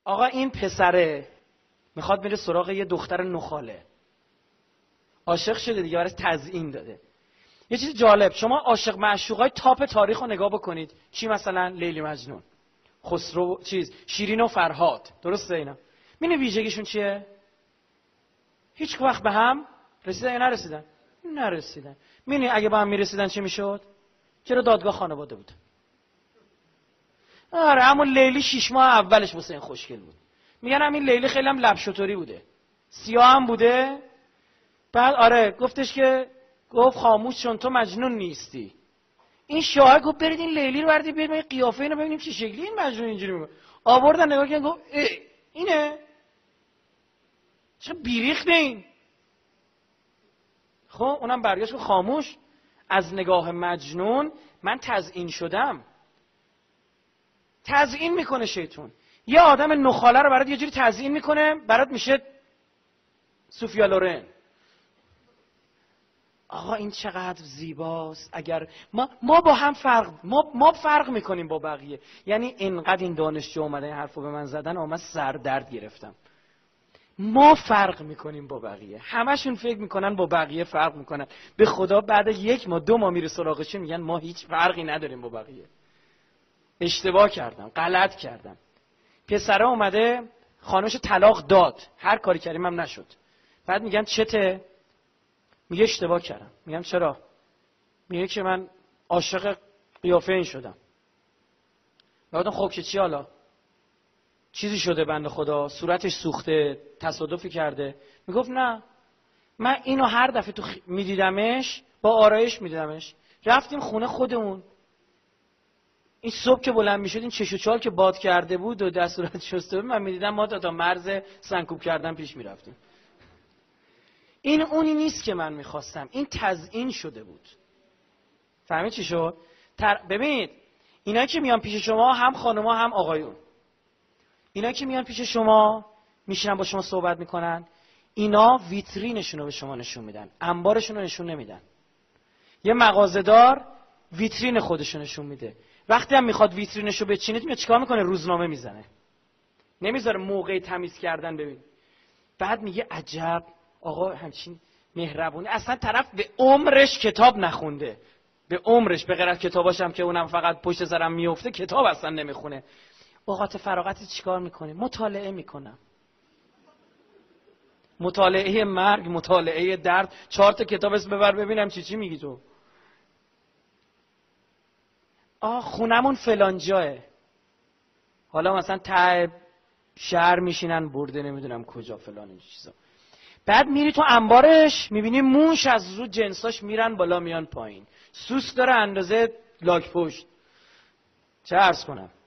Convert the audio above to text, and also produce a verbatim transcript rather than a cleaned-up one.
آقا این پسره میخواد میره سراغ یه دختر نخاله، عاشق شده دیگه، براش تزیین داده. یه چیز جالب، شما عاشق معشوقای تاپ تاریخ رو نگاه بکنید، چی مثلا لیلی مجنون، خسرو، چیز شیرین و فرهاد، درسته اینا؟ می‌بینی ویژگیشون چیه؟ هیچ وقت به هم رسیدن یا نرسیدن؟ نرسیدن. می‌بینی اگه با هم میرسیدن چی میشد؟ چرا دادگاه خانواده بود. آره همون لیلی شش ماه اولش واسه این خوشگل بود. میگن همین لیلی خیلی هم لب شطوری بوده، سیاه هم بوده. بعد آره گفتش که گفت خاموش چون تو مجنون نیستی. این شاه گفت برید این لیلی رو بردید بیارید ما قیافه اینو ببینیم چه شکلی این مجنون اینجوری میگه. آوردن نگاه کردن گفت اینه. چه بیریخته این. خب اونم برگشت گفت خاموش از نگاه مجنون من تزیین شدم. تزیین میکنه شیطون. یه آدم نخاله رو برات یه جوری تزیین میکنه برات میشه سوفیا لورن. آقا این چقدر زیباست. اگر ما ما با هم فرق ما ما فرق میکنیم با بقیه. یعنی اینقدر این دانشجو اومدن این حرفو به من زدن و من سر درد گرفتم. ما فرق میکنیم با بقیه. همشون فکر میکنن با بقیه فرق میکنن. به خدا بعد یک ماه دو ماه میره سراغشون میگن ما هیچ فرقی نداریم با بقیه. اشتباه کردم، غلط کردم. پسره اومده خانمش طلاق داد، هر کاری کردیم هم نشد. بعد میگن چته؟ میگه اشتباه کردم. میگم چرا؟ میگه که من عاشق قیافه این شدم. بعدم خب که چی حالا؟ چیزی شده بنده خدا، صورتش سوخته، تصادفی کرده. میگفت نه من اینو هر دفعه تو خ... میدیدمش با آرایش میدیدمش. رفتیم خونه خودمون، این صبح که بلند میشد این چش و چال که باد کرده بود و دست صورت شسته بود، من میدیدم ما تا تا مرز سنکوب کردن پیش میرفتیم. این اونی نیست که من میخواستم. این تزیین شده بود. فهمید چی شد؟ تر... ببینید اینا که میان پیش شما هم خانم‌ها هم آقایون، اینا که میان پیش شما میشینن با شما صحبت میکنن، اینا ویترینشون رو به شما نشون میدن، انبارشون رو نشون نمیدن. یه مغازه‌دار ویترین خودشو نشون میده. وقتی هم میخواد ویترینش رو بچینه میاد چیکار میکنه؟ روزنامه میزنه، نمیذاره موقع تمیز کردن. ببین بعد میگه عجب آقا همچین مهربونی. اصلا طرف به عمرش کتاب نخونده، به عمرش، به غیر از کتاباش هم که اونم فقط پشت سرم میفته، کتاب اصلا نمیخونه. اوقات فراغتی چیکار میکنه؟ مطالعه میکنم. مطالعه مرگ، مطالعه درد. چهار تا کتاب اسم ببر ببینم چی چی میگی تو. آه خونمون فلان جاه، حالا مثلا ته شهر میشینن برده نمیدونم کجا فلان این چیزا. بعد میری تو انبارش میبینی موش از رو جنساش میرن بالا میان پایین، سوس داره اندازه لاک پشت. چه عرض کنم